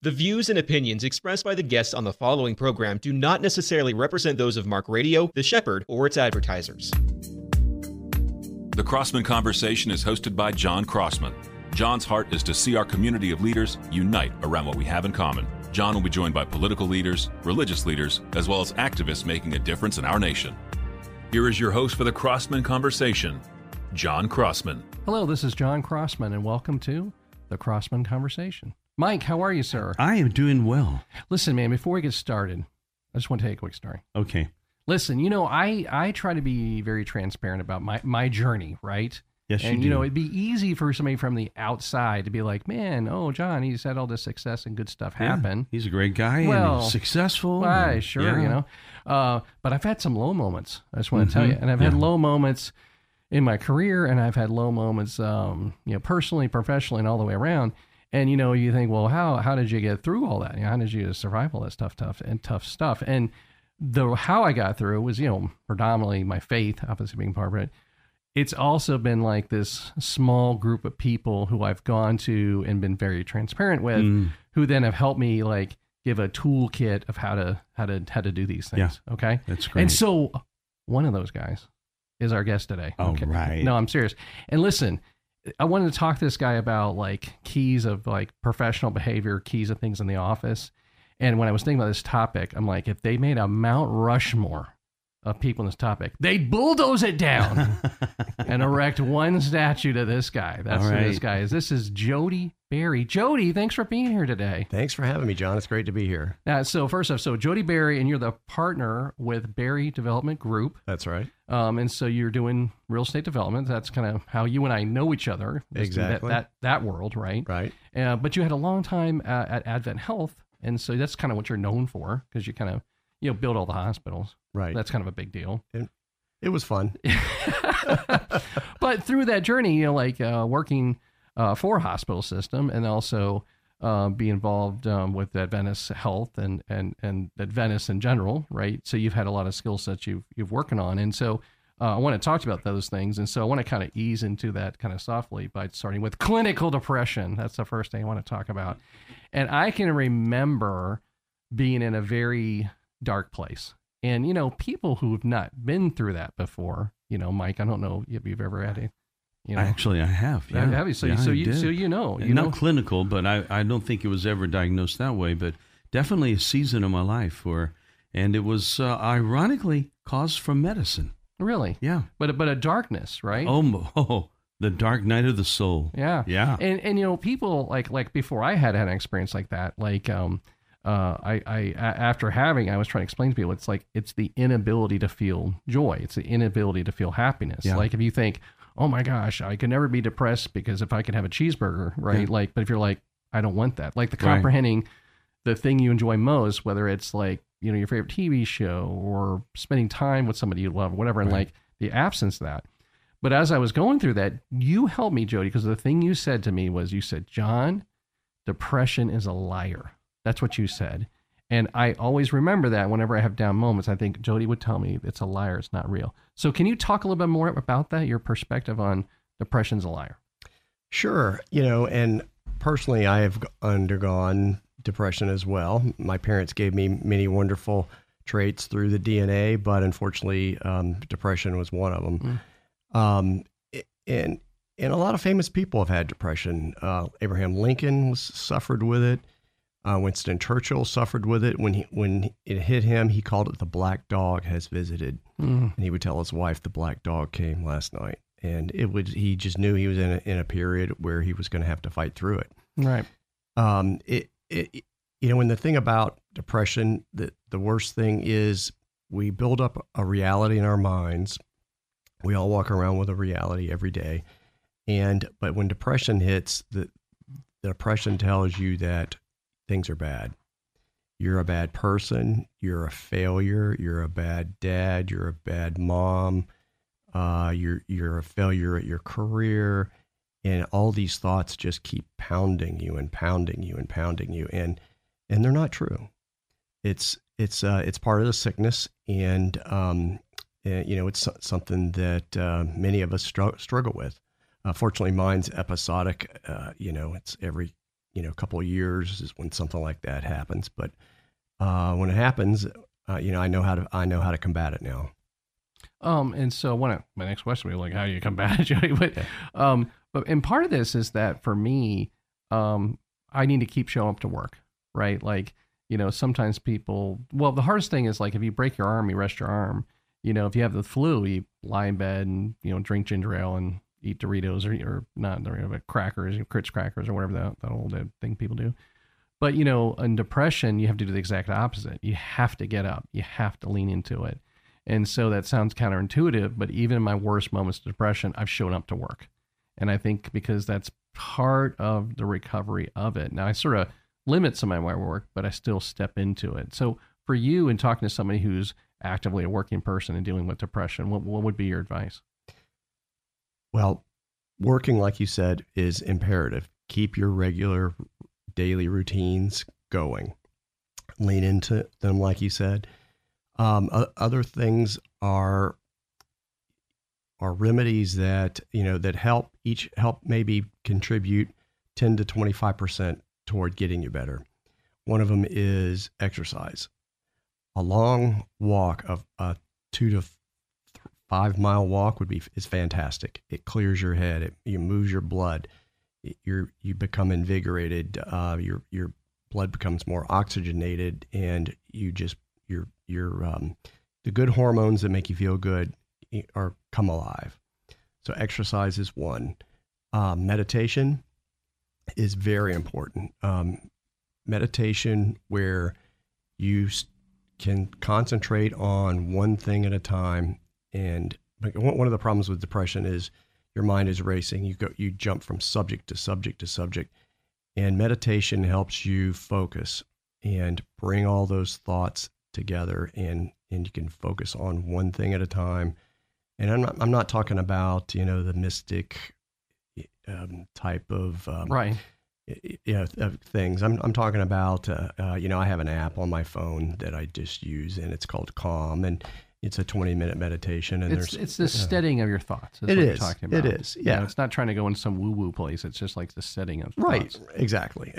The views and opinions expressed by the guests on the following program do not necessarily represent those of Mark Radio, The Shepherd, or its advertisers. The Crossman Conversation is hosted by John Crossman. John's heart is to see our community of leaders unite around what we have in common. John will be joined by political leaders, religious leaders, as well as activists making a difference in our nation. Here is your host for the Crossman Conversation, John Crossman. Hello, this is John Crossman, and welcome to the Crossman Conversation. Mike, how are you, sir? I am doing well. Listen, man, before we get started, I just want to tell you a quick story. Okay. Listen, you know, I try to be very transparent about my journey, right? Yes, and, you do. know, it'd be easy for somebody from the outside to be like, man, oh, John, he's had all this success and good stuff happen. He's a great guy Well, and he's successful. Right, sure, yeah. you know. But I've had some low moments, I just want to tell you. And I've Yeah. had low moments in my career, and I've had low moments, personally, professionally, and all the way around. And, you know, you think, well, how did you get through all that? You know, how did you survive all that tough stuff? And how I got through was, you know, predominantly my faith, obviously being part of it. It's also been like this small group of people who I've gone to and been very transparent with, who then have helped me like give a toolkit of how to do these things. Yeah, okay, that's great. And so one of those guys is our guest today. Oh, okay? right. No, I'm serious. And listen, I wanted to talk to this guy about like keys of like professional behavior, keys of things in the office. And when I was thinking about this topic, I'm like, if they made a Mount Rushmore of people in this topic, they'd bulldoze it down and erect one statue to this guy. That's who this guy is. This is Jody Berry. Jody, thanks for being here today. Thanks for having me, John. It's great to be here. So first off, Jody Berry, and you're the partner with Berry Development Group. That's right. And so you're doing real estate development. That's kind of how you and I know each other. Exactly. That world, right? Right. But you had a long time at Advent Health, and so that's kind of what you're known for, because you kind of build all the hospitals. Right. That's kind of a big deal. It was fun. But through that journey, you know, like working for a hospital system, and also be involved with Adventist Health and Adventist in general, right? So you've had a lot of skill sets you've working on. And so I want to talk about those things. And so I want to kind of ease into that kind of softly by starting with clinical depression. That's the first thing I want to talk about. And I can remember being in a very dark place. And, you know, people who've not been through that before, you know, Mike, I don't know if you've ever had it. You know, Actually, I have. Yeah. Have you? So Yeah, you I did. you Not know. clinical, but I don't think it was ever diagnosed that way, but definitely a season of my life and it was ironically caused from medicine. Really? Yeah. But a darkness, right? Oh, the dark night of the soul. Yeah. Yeah. And you know, people like before I had an experience like that, like I after having, I was trying to explain to people, it's the inability to feel joy. It's the inability to feel happiness. Yeah. Like if you think, oh my gosh, I could never be depressed because if I could have a cheeseburger, right? Yeah. Like, but if you're like, I don't want that, like the Right. comprehending the thing you enjoy most, whether it's like, you know, your favorite TV show or spending time with somebody you love or whatever, and Right. like the absence of that. But as I was going through that, you helped me, Jody, because the thing you said to me was, you said, John, depression is a liar. That's what you said. And I always remember that whenever I have down moments. I think Jody would tell me it's a liar, it's not real. So can you talk a little bit more about that, your perspective on depression's a liar? Sure. You know, and personally, I have undergone depression as well. My parents gave me many wonderful traits through the DNA, but unfortunately, depression was one of them. And a lot of famous people have had depression. Abraham Lincoln suffered with it. Winston Churchill suffered with it. When it hit him, he called it the black dog has visited. And he would tell his wife, the black dog came last night. And he just knew he was in a period where he was going to have to fight through it. Right. You know, and the thing about depression, the worst thing is we build up a reality in our minds. We all walk around with a reality every day. But when depression hits, the depression tells you that things are bad. You're a bad person. You're a failure. You're a bad dad. You're a bad mom. You're a failure at your career. And all these thoughts just keep pounding you and pounding you and pounding you. And they're not true. It's part of the sickness. And you know, it's something that many of us struggle with. Fortunately, mine's episodic. You know, it's every a couple of years is when something like that happens. But when it happens, I know how to combat it now. And so my next question would be like, how do you combat it, Jody? But and part of this is that for me, I need to keep showing up to work, right? Like, sometimes the hardest thing is like, if you break your arm, you rest your arm. If you have the flu, you lie in bed and, drink ginger ale and eat Doritos or not Doritos, but crackers, Critz crackers or whatever that old thing people do. But, in depression, you have to do the exact opposite. You have to get up. You have to lean into it. And so that sounds counterintuitive, but even in my worst moments of depression, I've shown up to work. And I think because that's part of the recovery of it. Now, I sort of limit some of my work, but I still step into it. So for you, in talking to somebody who's actively a working person and dealing with depression, what would be your advice? Well, working, like you said, is imperative. Keep your regular daily routines going. Lean into them, like you said. Other things are remedies that that help maybe contribute 10 to 25% toward getting you better. One of them is exercise. A long walk of a 2 to 5 mile walk is fantastic. It clears your head. It moves your blood. You become invigorated. Your blood becomes more oxygenated, and the good hormones that make you feel good come alive. So exercise is one. Meditation is very important. Meditation where you can concentrate on one thing at a time. And one of the problems with depression is your mind is racing. You jump from subject to subject to subject, and meditation helps you focus and bring all those thoughts together, and you can focus on one thing at a time. And I'm not talking about the mystic type of right things. I'm talking about I have an app on my phone that I just use, and it's called Calm, and it's a 20-minute meditation. And it's the steadying of your thoughts. It is. You're talking about. It is. Yeah. It's not trying to go in some woo-woo place. It's just like the steadying of right. thoughts. Exactly.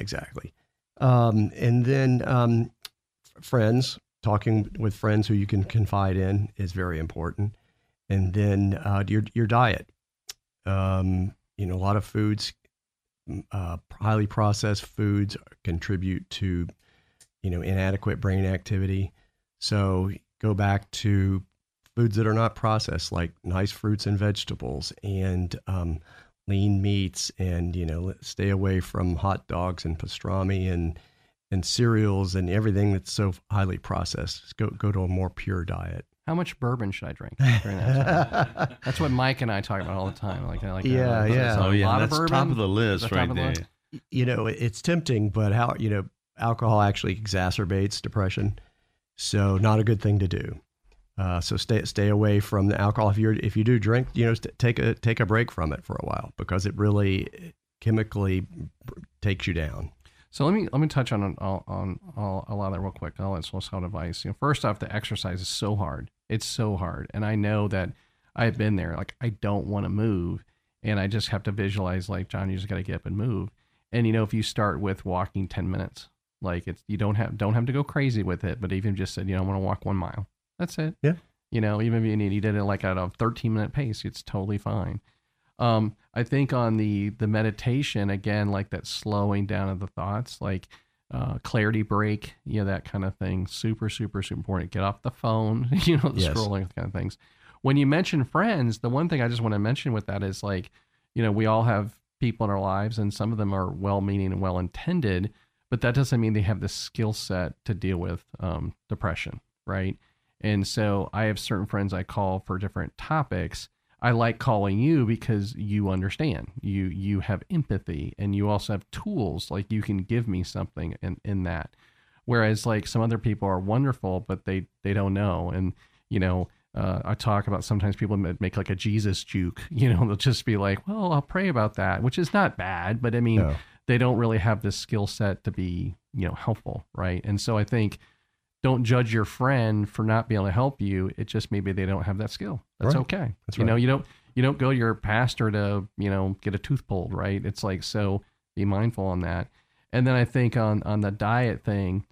And then talking with friends who you can confide in is very important. And then your diet. A lot of foods, highly processed foods contribute to, inadequate brain activity. So go back to foods that are not processed, like nice fruits and vegetables and lean meats, and, stay away from hot dogs and pastrami and cereals and everything that's so highly processed. Go to a more pure diet. How much bourbon should I drink during that time? That's what Mike and I talk about all the time. Yeah. Oh, yeah. That's top of the list right there. It's tempting, but alcohol actually exacerbates depression. So not a good thing to do. So stay away from the alcohol. If you do drink, take a break from it for a while, because it really chemically takes you down. So let me touch on a lot of that real quick. I'll let Solid advice. First off, the exercise is so hard. It's so hard, and I know that I've been there. Like, I don't want to move, and I just have to visualize, like, John, you just got to get up and move. And if you start with walking 10 minutes, like, you don't have to go crazy with it, but even just said, I want to walk 1 mile. That's it. Yeah. Even if you did it like at a 13-minute pace, it's totally fine. I think on the meditation, again, like that slowing down of the thoughts, like clarity break, that kind of thing. Super, super, super important. Get off the phone, the Yes. scrolling kind of things. When you mention friends, the one thing I just want to mention with that is, like, we all have people in our lives, and some of them are well-meaning and well-intended, but that doesn't mean they have the skill set to deal with depression, right? And so I have certain friends I call for different topics. I like calling you because you understand, you have empathy, and you also have tools, like you can give me something in that. Whereas like some other people are wonderful, but they don't know. And, I talk about sometimes people make like a Jesus juke, they'll just be like, well, I'll pray about that, which is not bad, but I mean, No. They don't really have the skill set to be, helpful. Right. And so I think, don't judge your friend for not being able to help you. It just, maybe they don't have that skill. That's right. okay. That's right. You don't go to your pastor to, get a tooth pulled, right? It's like, so be mindful on that. And then I think on the diet thing,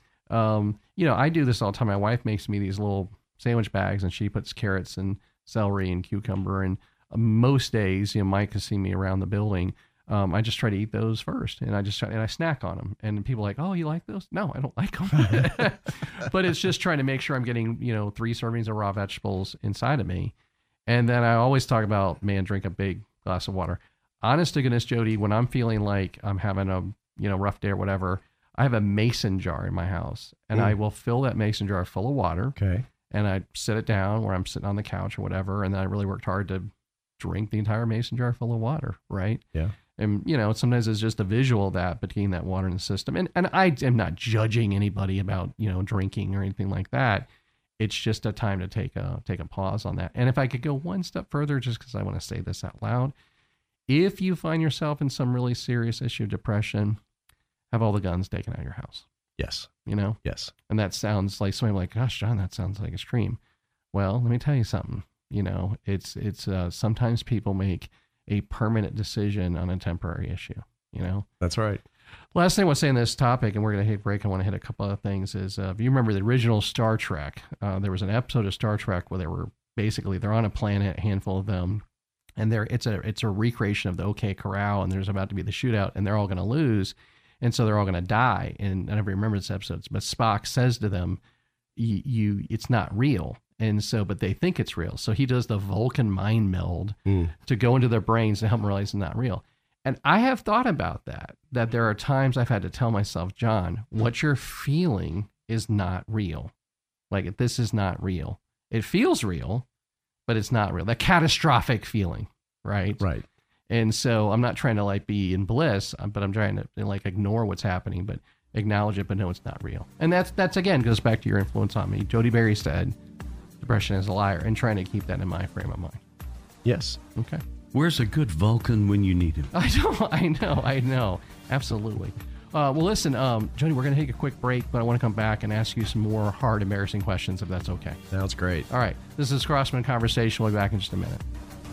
I do this all the time. My wife makes me these little sandwich bags, and she puts carrots and celery and cucumber. And most days, Mike has seen me around the building. I just try to eat those first, and I snack on them. And people are like, "Oh, you like those?" No, I don't like them. But it's just trying to make sure I'm getting 3 servings of raw vegetables inside of me. And then I always talk about, man, drink a big glass of water. Honest to goodness, Jody, when I'm feeling like I'm having a rough day or whatever, I have a mason jar in my house, and I will fill that mason jar full of water. Okay. And I set it down where I'm sitting on the couch or whatever, and then I really worked hard to drink the entire mason jar full of water, right? Yeah. And sometimes it's just a visual of that, but getting that water in the system. And I am not judging anybody about drinking or anything like that. It's just a time to take a pause on that. And if I could go one step further, just because I want to say this out loud, if you find yourself in some really serious issue of depression, have all the guns taken out of your house. Yes. Yes. And that sounds like somebody like, gosh, John, that sounds like extreme. Well, let me tell you something. It's sometimes people make a permanent decision on a temporary issue. That's right. Last thing I want to say on this topic, and we're going to hit a break, I want to hit a couple of things, is if you remember the original Star Trek, there was an episode of Star Trek where they're on a planet, a handful of them, and it's a recreation of the OK Corral, and there's about to be the shootout, and they're all going to lose, and so they're all going to die. And I never remember this episode, but Spock says to them, it's not real. And so, but they think it's real. So he does the Vulcan mind meld to go into their brains and help them realize it's not real. And I have thought about that there are times I've had to tell myself, John, what you're feeling is not real. Like, this is not real. It feels real, but it's not real. That catastrophic feeling, right? Right. And so I'm not trying to be in bliss, but I'm trying to ignore what's happening, but acknowledge it, but no, it's not real. And that's again, goes back to your influence on me. Jody Berry said, depression is a liar, and trying to keep that in my frame of mind. Yes. Okay. Where's a good Vulcan when you need him? I know. Absolutely. Well, listen, Jody, we're going to take a quick break, but I want to come back and ask you some more hard, embarrassing questions, if that's okay. Sounds great. All right. This is Crossman Conversation. We'll be back in just a minute.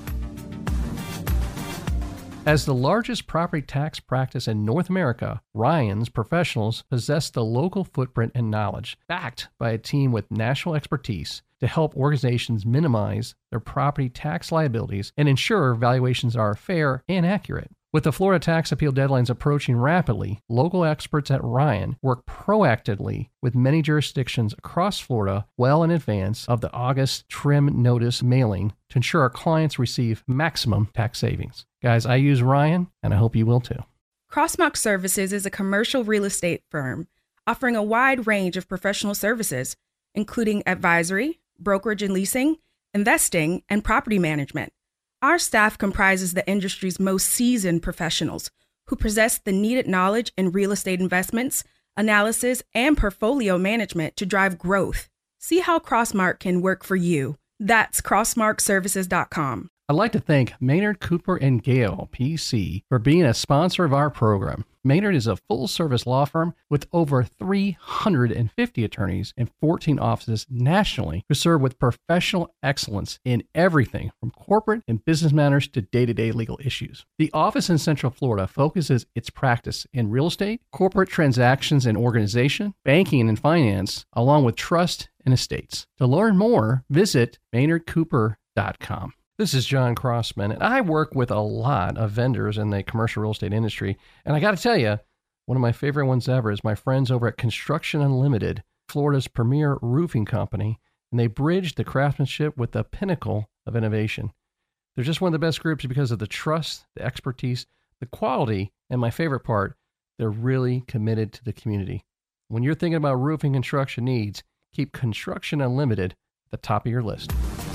As the largest property tax practice in North America, Ryan's professionals possess the local footprint and knowledge, backed by a team with national expertise to help organizations minimize their property tax liabilities and ensure valuations are fair and accurate. With the Florida tax appeal deadlines approaching rapidly, local experts at Ryan work proactively with many jurisdictions across Florida well in advance of the August trim notice mailing to ensure our clients receive maximum tax savings. Guys, I use Ryan, and I hope you will too. Crossmark Services is a commercial real estate firm offering a wide range of professional services, including advisory, brokerage and leasing, investing, and property management. Our staff comprises the industry's most seasoned professionals who possess the needed knowledge in real estate investments, analysis, and portfolio management to drive growth. See how Crossmark can work for you. That's crossmarkservices.com. I'd like to thank Maynard Cooper & Gale, PC, for being a sponsor of our program. Maynard is a full-service law firm with over 350 attorneys and 14 offices nationally who serve with professional excellence in everything from corporate and business matters to day-to-day legal issues. The office in Central Florida focuses its practice in real estate, corporate transactions and organization, banking and finance, along with trust and estates. To learn more, visit MaynardCooper.com. This is John Crossman, and I work with a lot of vendors in the commercial real estate industry. And I got to tell you, one of my favorite ones ever is my friends over at Construction Unlimited, Florida's premier roofing company, and they bridge the craftsmanship with the pinnacle of innovation. They're just one of the best groups because of the trust, the expertise, the quality, and my favorite part, they're really committed to the community. When you're thinking about roofing construction needs, keep Construction Unlimited at the top of your list.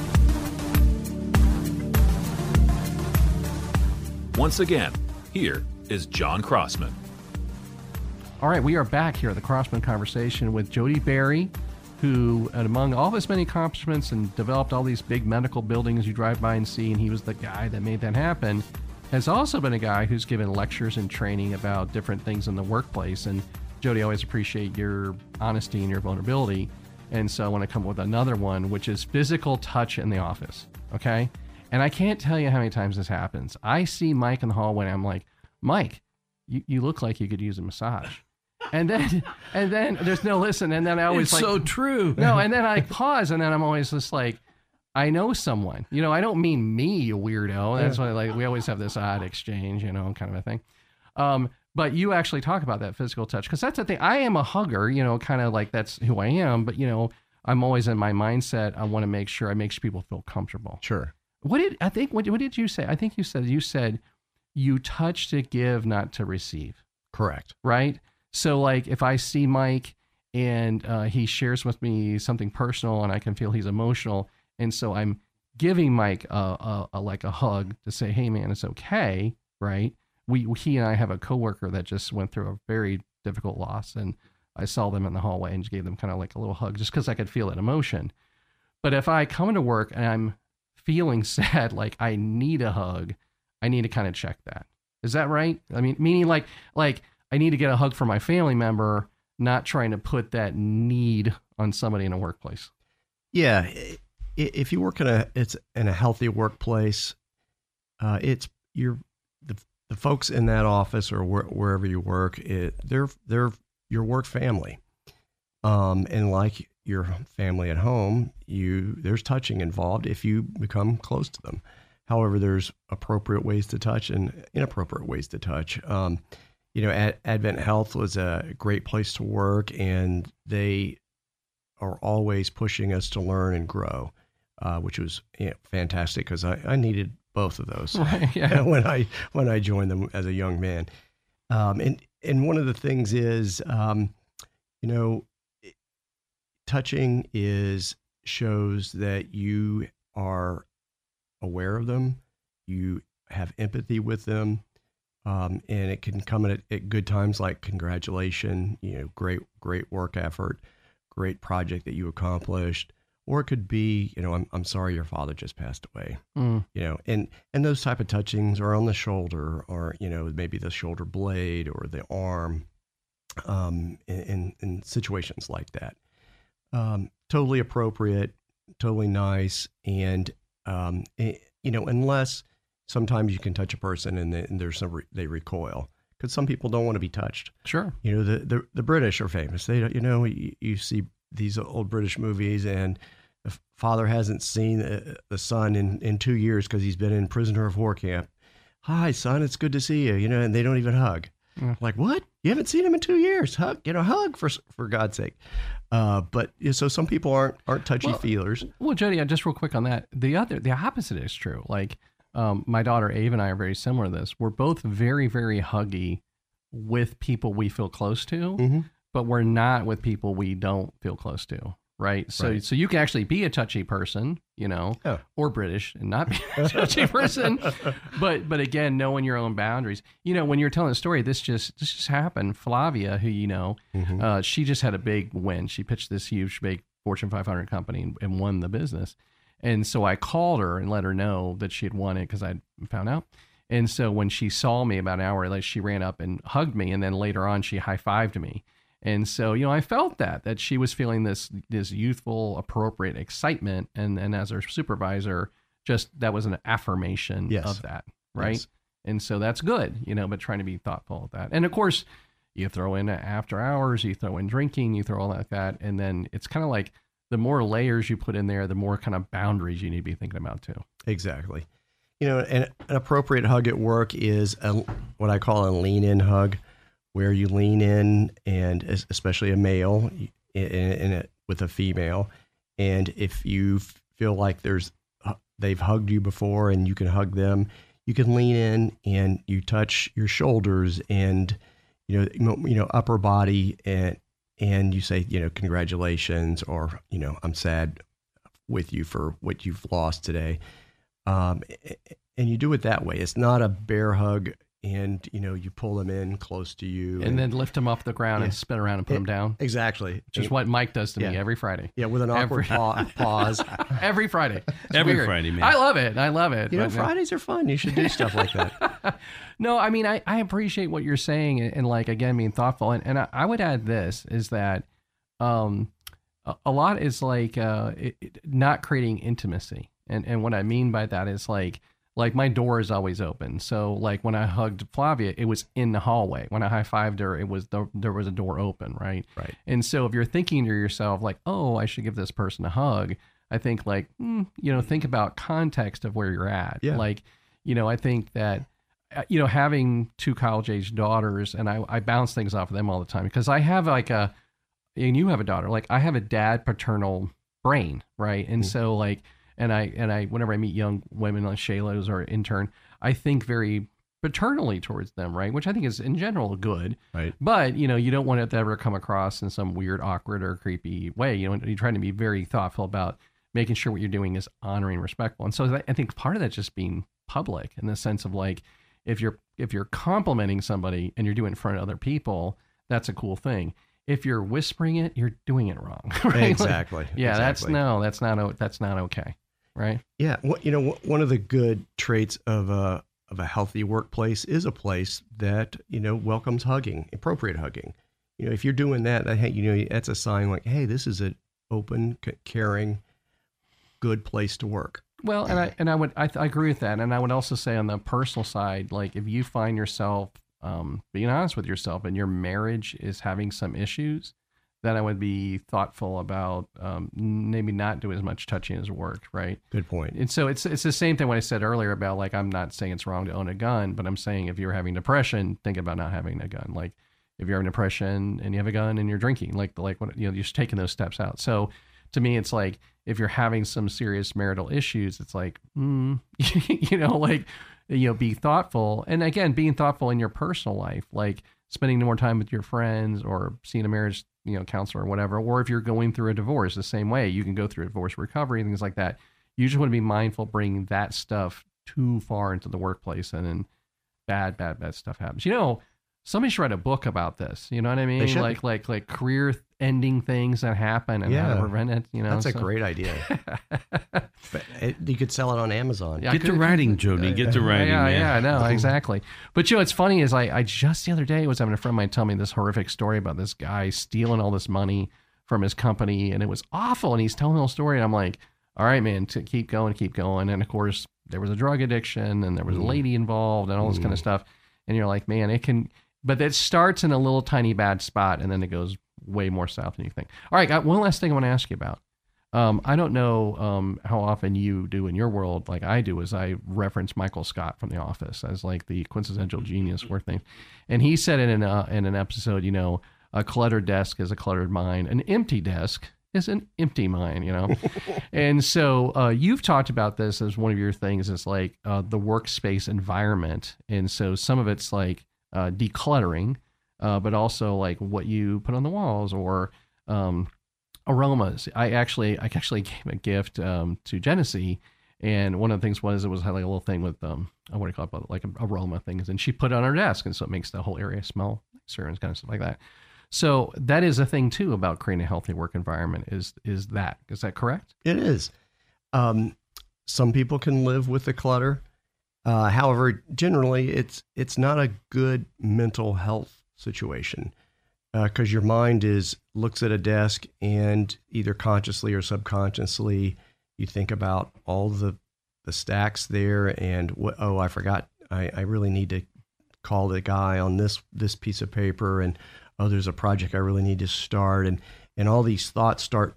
Once again, here is John Crossman. All right, we are back here at the Crossman Conversation with Jody Berry, who, among all of his many accomplishments and developed all these big medical buildings you drive by and see, and he was the guy that made that happen, has also been a guy who's given lectures and training about different things in the workplace. And Jody, I always appreciate your honesty and your vulnerability. And so I want to come up with another one, which is physical touch in the office, okay? And I can't tell you how many times this happens. I see Mike in the hallway, and I'm like, Mike, you look like you could use a massage. And then there's no listen. And then I always It's so true. No, and then I pause, and then I'm always just like, I know someone. I don't mean me, you weirdo. That's why we always have this odd exchange, kind of a thing. But you actually talk about that physical touch, because that's the thing. I am a hugger, kind of like that's who I am. But I'm always in my mindset. I want to make sure I make people feel comfortable. Sure. What did you say? I think you said you touch to give, not to receive. Correct. Right. So like if I see Mike and he shares with me something personal and I can feel he's emotional, and so I'm giving Mike a hug to say, hey man, it's okay. Right. He and I have a coworker that just went through a very difficult loss, and I saw them in the hallway and just gave them kind of like a little hug just because I could feel that emotion. But if I come into work and I'm feeling sad, like I need a hug, I need to kind of check that. Is that right? I mean, meaning like I need to get a hug from my family member, not trying to put that need on somebody in a workplace. Yeah. If you work in a healthy workplace, the folks in that office or wherever you work, they're your work family. And like your family at home, there's touching involved if you become close to them. However, there's appropriate ways to touch and inappropriate ways to touch. Advent Health was a great place to work, and they are always pushing us to learn and grow, which was fantastic because I needed both of those right, yeah. when I joined them as a young man. And one of the things is, touching shows that you are aware of them, you have empathy with them, and it can come at good times like congratulations, great work effort, great project that you accomplished, or it could be, I'm sorry your father just passed away, and those type of touchings are on the shoulder, or maybe the shoulder blade or the arm, in situations like that. Totally appropriate, totally nice, and unless sometimes you can touch a person and there's they recoil, because some people don't want to be touched. Sure. The British are famous. They you see these old British movies, and the father hasn't seen the son in 2 years because he's been in prisoner of war camp. Hi, son, it's good to see you. And they don't even hug. Yeah. Like, what? You haven't seen him in 2 years? Hug for God's sake. But so some people aren't touchy feelers. Well, Jody, just real quick on that. The opposite is true. Like, my daughter Ave and I are very similar to this. We're both very, very huggy with people we feel close to, mm-hmm. but we're not with people we don't feel close to. Right. So you can actually be a touchy person, or British and not be a touchy person. But again, knowing your own boundaries, when you're telling a story, this just happened. Flavia, who mm-hmm. She just had a big win. She pitched this huge, big Fortune 500 company and won the business. And so I called her and let her know that she had won it because I found out. And so when she saw me about an hour later, she ran up and hugged me. And then later on, she high-fived me. And so, I felt that she was feeling this youthful, appropriate excitement. And as her supervisor, that was an affirmation of that. Right. Yes. And so that's good, but trying to be thoughtful of that. And of course, you throw in after hours, you throw in drinking, you throw all like that. And then it's kind of like the more layers you put in there, the more kind of boundaries you need to be thinking about too. Exactly. An appropriate hug at work is what I call a lean-in hug, where you lean in, and especially a male with a female. And if you feel like they've hugged you before and you can hug them, you can lean in and you touch your shoulders and, upper body, and you say, congratulations, or, I'm sad with you for what you've lost today. And you do it that way. It's not a bear hug. And, you pull them in close to you. And then lift them off the ground and spin around and put them down. Exactly. Which is what Mike does to me every Friday. Yeah, with an awkward pause. Every Friday. Every Friday, man. I love it. Fridays are fun. You should do stuff like that. No, I mean, I appreciate what you're saying and like, again, being thoughtful. And I would add this is that a lot is like not creating intimacy. And what I mean by that is like, like my door is always open. So like when I hugged Flavia, it was in the hallway. When I high-fived her, it was there was a door open, right? Right. And so if you're thinking to yourself like, oh, I should give this person a hug, I think like, think about context of where you're at. Yeah. Like, I think that, having 2 college-age daughters, and I bounce things off of them all the time because I have and you have a daughter, like I have a dad paternal brain, right? And so like, and I, whenever I meet young women like Shayla's or intern, I think very paternally towards them, right? Which I think is in general good, Right. But you don't want it to ever come across in some weird, awkward, or creepy way. You're trying to be very thoughtful about making sure what you're doing is honoring, respectful. And so I think part of that's just being public in the sense of like, if you're complimenting somebody and you're doing it in front of other people, that's a cool thing. If you're whispering it, you're doing it wrong. Right? Exactly. Like, yeah, exactly. that's not okay. Right. Yeah. One of the good traits of a healthy workplace is a place that, welcomes hugging, appropriate hugging. If you're doing that, that's a sign like, hey, this is an open, caring, good place to work. Well, I agree with that. And I would also say on the personal side, like if you find yourself being honest with yourself and your marriage is having some issues, then I would be thoughtful about maybe not doing as much touching as work, right? Good point. And so it's the same thing what I said earlier about like, I'm not saying it's wrong to own a gun, but I'm saying if you're having depression, think about not having a gun. Like if you're having depression and you have a gun and you're drinking, like what, you're just taking those steps out. So to me, it's like, if you're having some serious marital issues, it's like, be thoughtful. And again, being thoughtful in your personal life, like spending more time with your friends or seeing a marriage, counselor or whatever. Or if you're going through a divorce, the same way you can go through a divorce recovery and things like that. You just want to be mindful bringing that stuff too far into the workplace, and then bad stuff happens. Somebody should write a book about this. You know what I mean? They should. Like career ending things that happen and how to prevent it. That's a great idea. But you could sell it on Amazon. Yeah, Get to writing, Jody. Get to writing, man. Yeah, no, exactly. But it's funny is I just the other day was having a friend of mine tell me this horrific story about this guy stealing all this money from his company, and it was awful. And he's telling the whole story, and I'm like, all right, man, to keep going. And of course, there was a drug addiction, and there was a lady involved, and all this kind of stuff. And you're like, man, it can. But it starts in a little tiny bad spot, and then it goes way more south than you think. All right, got one last thing I want to ask you about. I don't know how often you do in your world, like I do, is I reference Michael Scott from The Office as like the quintessential genius for things. And he said it in an episode, a cluttered desk is a cluttered mind. An empty desk is an empty mind, And so you've talked about this as one of your things is like the workspace environment. And so some of it's like decluttering, but also like what you put on the walls or aromas. I actually gave a gift to Genesee, and one of the things was it was like a little thing with what do you call it, like aroma things, and she put it on her desk, and so it makes the whole area smell nicer and kind of stuff like that. So that is a thing too about creating a healthy work environment. Is that correct? It is. Some people can live with the clutter. However, generally, it's not a good mental health situation because your mind looks at a desk and either consciously or subconsciously you think about all the stacks there and I forgot I really need to call the guy on this piece of paper, and there's a project I really need to start, and all these thoughts start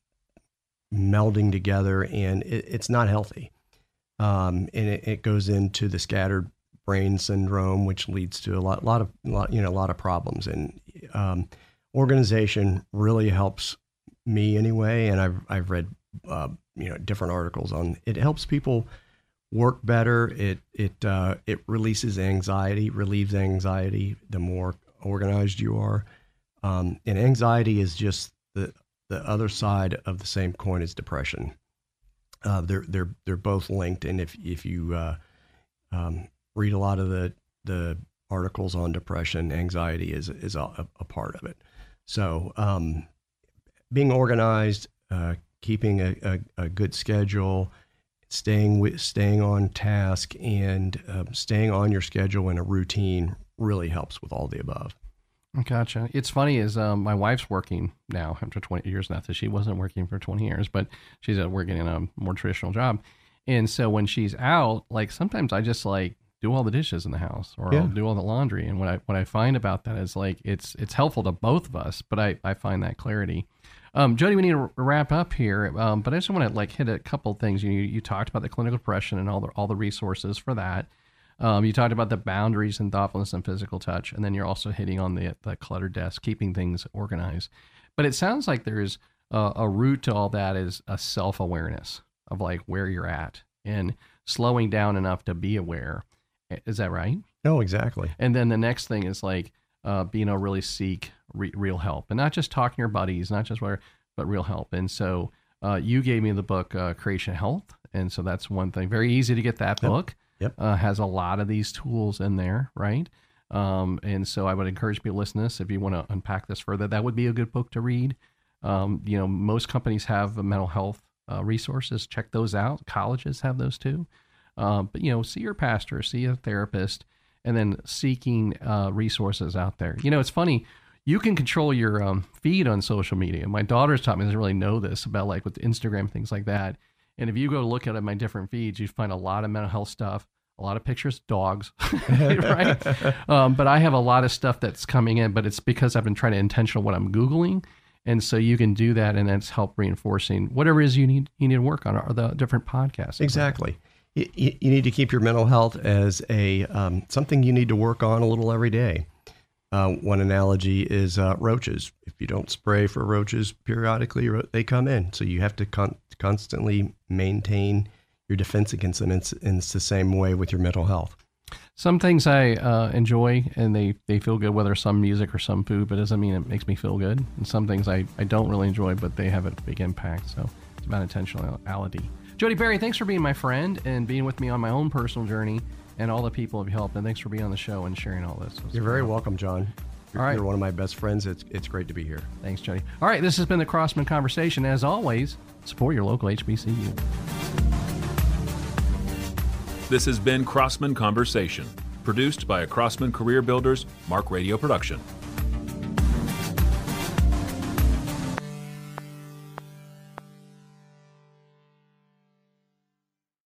melding together, and it's not healthy. And it goes into the scattered brain syndrome, which leads to a lot of problems. And organization really helps me anyway. And I've read different articles on it. Helps people work better. It relieves anxiety. The more organized you are, and anxiety is just the other side of the same coin as depression. They're both linked, and if you read a lot of the articles on depression, anxiety is a part of it. So being organized, keeping a good schedule, staying on task, and staying on your schedule in a routine really helps with all the above. Gotcha. It's funny is my wife's working now after 20 years now. She wasn't working for 20 years, but she's working in a more traditional job. And so when she's out, like sometimes I just like do all the dishes in the house, or I'll do all the laundry. And what I find about that is like it's helpful to both of us, but I find that clarity. Jody, we need to wrap up here, but I just want to like hit a couple things. You talked about the clinical depression and all the resources for that. You talked about the boundaries and thoughtfulness and physical touch, and then you're also hitting on the cluttered desk, keeping things organized. But it sounds like there's a root to all that is a self-awareness of like where you're at and slowing down enough to be aware. Is that right? No, exactly. And then the next thing is like being able to really seek real help, and not just talking to your buddies, not just where, but real help. And so you gave me the book Creation Health, and so that's one thing. Very easy to get that book. Yep. Has a lot of these tools in there, right? And so I would encourage people listening, if you want to unpack this further, that would be a good book to read. Most companies have mental health resources. Check those out. Colleges have those too. But see your pastor, see a therapist, and then seeking resources out there. It's funny. You can control your feed on social media. My daughter's taught me, doesn't really know this about like with Instagram, things like that. And if you go look at my different feeds, you find a lot of mental health stuff, a lot of pictures of dogs, right? But I have a lot of stuff that's coming in, but it's because I've been trying to intentional what I'm Googling. And so you can do that, and that's help reinforcing whatever it is you need to work on, or the different podcasts. Exactly. You need to keep your mental health as a something you need to work on a little every day. One analogy is roaches. If you don't spray for roaches periodically, they come in. So you have to constantly maintain your defense against them. And it's the same way with your mental health. Some things I enjoy, and they feel good, whether some music or some food, but it doesn't mean it makes me feel good. And some things I don't really enjoy, but they have a big impact. So it's about intentionality. Jody Berry, thanks for being my friend and being with me on my own personal journey, and all the people have helped. And thanks for being on the show and sharing all this. You're very welcome, John. All right. You're one of my best friends. It's great to be here. Thanks, Jody. All right, this has been the Crossman Conversation. As always, support your local HBCU. This has been Crossman Conversation, produced by a Crossman Career Builders Mark Radio production.